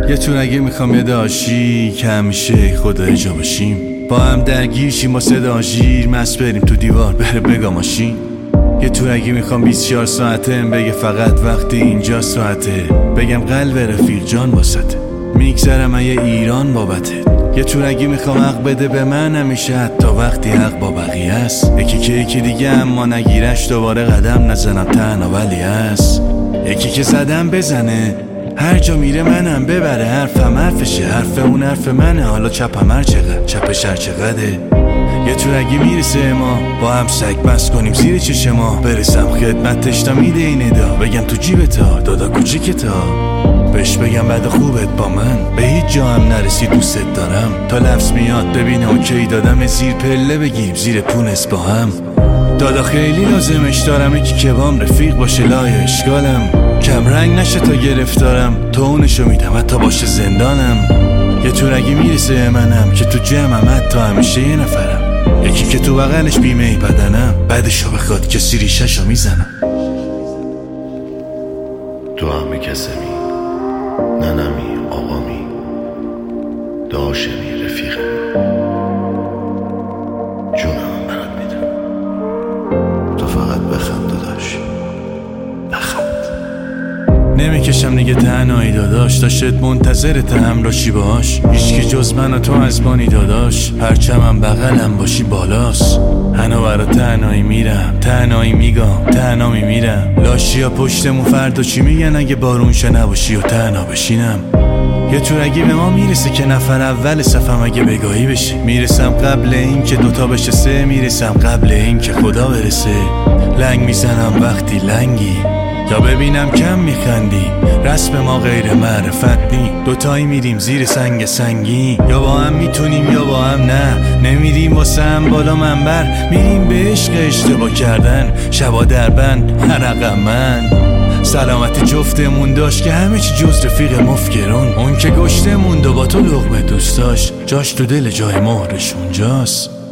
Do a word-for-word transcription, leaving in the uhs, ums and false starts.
یه تون اگه میخوام یه داشی که همیشه خدا اجا باشیم، با هم درگیر شیم با صدا ژیر، مست بریم تو دیوار بره بگا ماشین. یه تور اگه میخوام بیست و چهار ساعته بگه فقط وقتی اینجا ساعته، بگم قلب رفیق جان واسطه، میگذرم یه ایران بابته. یه تور اگه میخوام حق بده به من همیشه، حتی وقتی حق با بقیه است. یکی که یکی دیگه اما نگیرش دوباره قدم نزنم تنها ولی هست. یکی که زدم بزنه هر جا میره منم ببره، حرفم حرفشه حرف اون حرف منه، حالا چپم هر چقدر چپش هر چقدره. یه تور اگه میرسه ما با هم سگ بس کنیم زیر چشم ما، برسم خدمتش تا میده این ادا، بگم تو جیبتا دادا کوچیکتا، بهش بگم بعد خوبت با من به هیچ جا هم نرسی دوست دارم، تا لفظ میاد ببینه اوکی دادم زیر پله بگیم زیر پونس با هم. دادا خیلی لازمش دارم یکی که بام رفیق باشه لای اشکالم، کم رنگ نشه تا گرفتارم، تو اونشو میدم حتی باشه زندانم. یه تور اگه میرسه منم که تو جمعم حتی همیشه یه نفرم، یکی که تو بغلش بیمه بدنم، بعدشو بخواد کسی ریشه‌شو میزنم. تو همه کسمی ننمی آقامی داشمی رفیقمی، جونم برات میدم، تو فقط بخند داداش بخند. نمیکشم دیگه تنهایی داداش، تا شد منتظرت همراشی باش، هیچ که جز من و تو از بانی داداش، پرچمم بغلم باشی بالاست. هنو برا تنهایی میرم تنهایی میگم تنها میمیرم، لاشی ها پشتمون فردا چی میگن اگه بارونشه نباشی و تنها بشینم. یه تور اگه به ما میرسه که نفر اول صفم اگه بگاهی بشه، میرسم قبل این که دوتا بشه سه، میرسم قبل این که خدا برسه، لنگ میزنم وقتی لنگی یا ببینم کم میخندی، رسم ما غیر معرفت نی، دوتایی میریم زیر سنگ سنگی، یا با هم میتونیم یا با هم نه، نمیریم واسه هم بالا منبر، میریم به عشق اشتباه کردن، شبا در بند هرقم من. سلامتی جفتمون داشت که همه چی جز رفیق مفکرون، اون که گشته موند و با تو لقمه دوست داشت، جاش تو دل جای مهرش اونجاست.